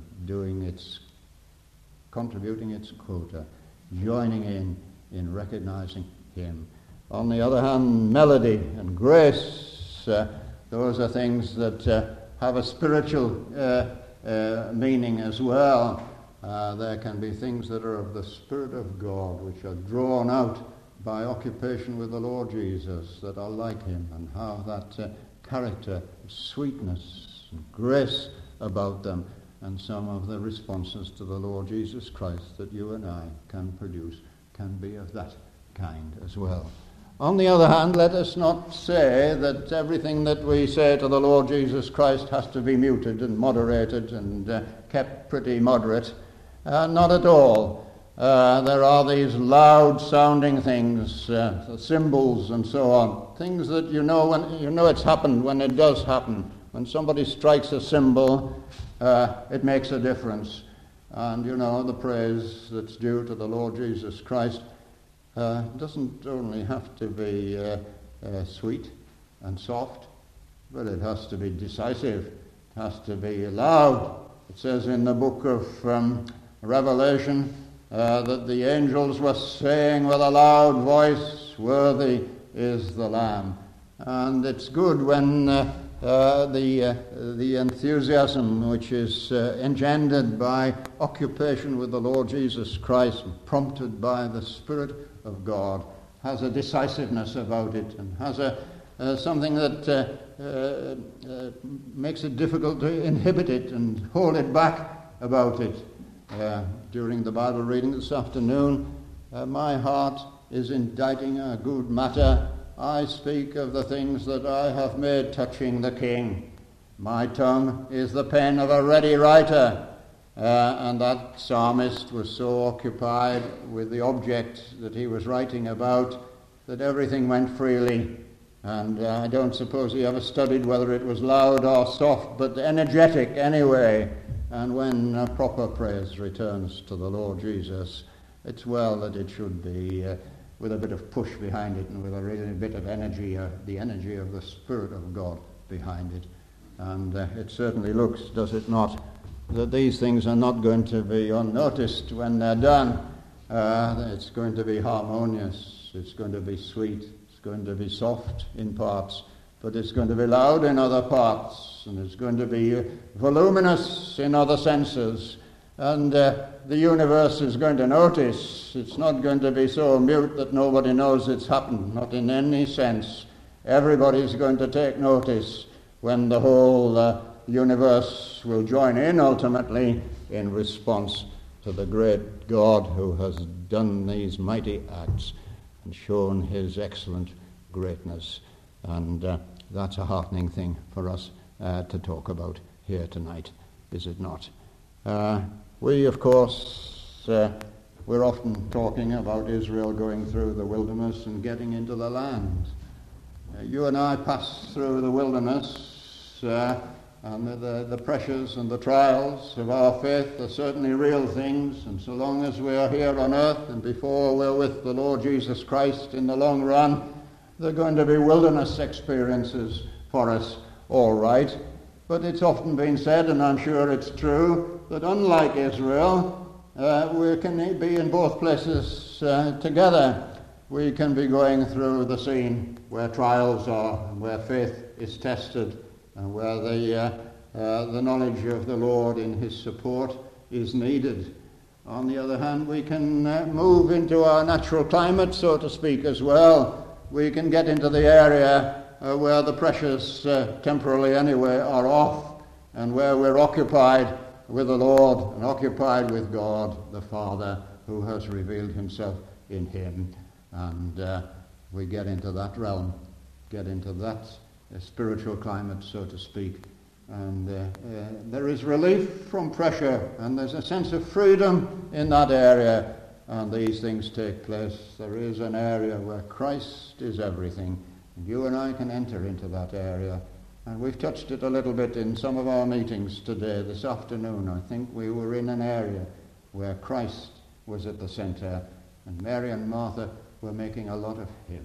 contributing its quota, joining in recognizing him. On the other hand, melody and grace, those are things that have a spiritual meaning as well. There can be things that are of the Spirit of God, which are drawn out by occupation with the Lord Jesus, that are like him and have that character, sweetness, and grace about them. And some of the responses to the Lord Jesus Christ that you and I can produce can be of that kind as well. On the other hand, let us not say that everything that we say to the Lord Jesus Christ has to be muted and moderated and kept pretty moderate. Not at all. There are these loud-sounding things, cymbals and so on, things that you know it's happened when it does happen. When somebody strikes a cymbal, it makes a difference. And the praise that's due to the Lord Jesus Christ doesn't only have to be sweet and soft, but it has to be decisive. It has to be loud. It says in the book of Revelation that the angels were saying with a loud voice, "Worthy is the Lamb." And it's good when the enthusiasm which is engendered by occupation with the Lord Jesus Christ and prompted by the Spirit of God has a decisiveness about it and has something that makes it difficult to inhibit it and hold it back about it. During the Bible reading this afternoon, my heart is inditing a good matter. I speak of the things that I have made touching the King. My tongue is the pen of a ready writer. And that psalmist was so occupied with the object that he was writing about that everything went freely. And I don't suppose he ever studied whether it was loud or soft, but energetic anyway. And when proper praise returns to the Lord Jesus, it's well that it should be with a bit of push behind it and with a really bit of energy, the energy of the Spirit of God behind it. And it certainly looks, does it not, that these things are not going to be unnoticed when they're done. It's going to be harmonious, it's going to be sweet, it's going to be soft in parts, but it's going to be loud in other parts, and it's going to be voluminous in other senses. And the universe is going to notice. It's not going to be so mute that nobody knows it's happened, not in any sense. Everybody's going to take notice when the whole universe will join in ultimately in response to the great God who has done these mighty acts and shown his excellent greatness. And that's a heartening thing for us to talk about here tonight, is it not? We, of course, we're often talking about Israel going through the wilderness and getting into the land. You and I pass through the wilderness, and the pressures and the trials of our faith are certainly real things, and so long as we are here on earth and before we're with the Lord Jesus Christ in the long run, they're going to be wilderness experiences for us, all right. But it's often been said, and I'm sure it's true, that unlike Israel, we can be in both places together. We can be going through the scene where trials are, and where faith is tested, and where the knowledge of the Lord in his support is needed. On the other hand, we can move into our natural climate, so to speak, as well. We can get into the area where the pressures, temporarily anyway, are off, and where we're occupied with the Lord and occupied with God the Father, who has revealed himself in him. And we get into that realm, get into that spiritual climate, so to speak. And there is relief from pressure, and there's a sense of freedom in that area, and these things take place. There is an area where Christ is everything, and you and I can enter into that area. And we've touched it a little bit in some of our meetings today, this afternoon. I think we were in an area where Christ was at the center, and Mary and Martha were making a lot of him.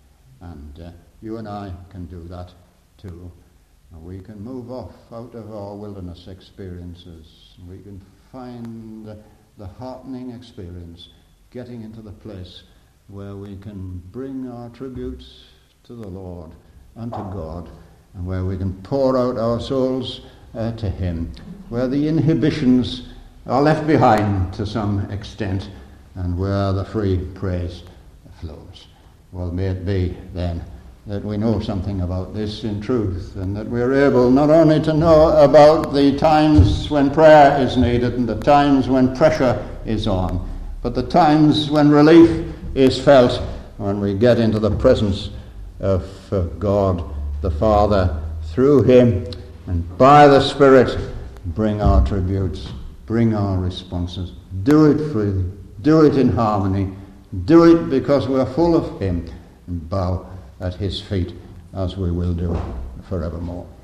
And you and I can do that too. And we can move off out of our wilderness experiences. We can find the heartening experience, getting into the place where we can bring our tributes to the Lord and to God, and where we can pour out our souls to him, where the inhibitions are left behind to some extent, and where the free praise flows. Well, may it be then that we know something about this in truth, and that we're able not only to know about the times when prayer is needed and the times when pressure is on, but the times when relief is felt when we get into the presence of God the Father through him, and by the Spirit bring our tributes, bring our responses. Do it freely, do it in harmony, do it because we're full of him, and bow at his feet as we will do forevermore.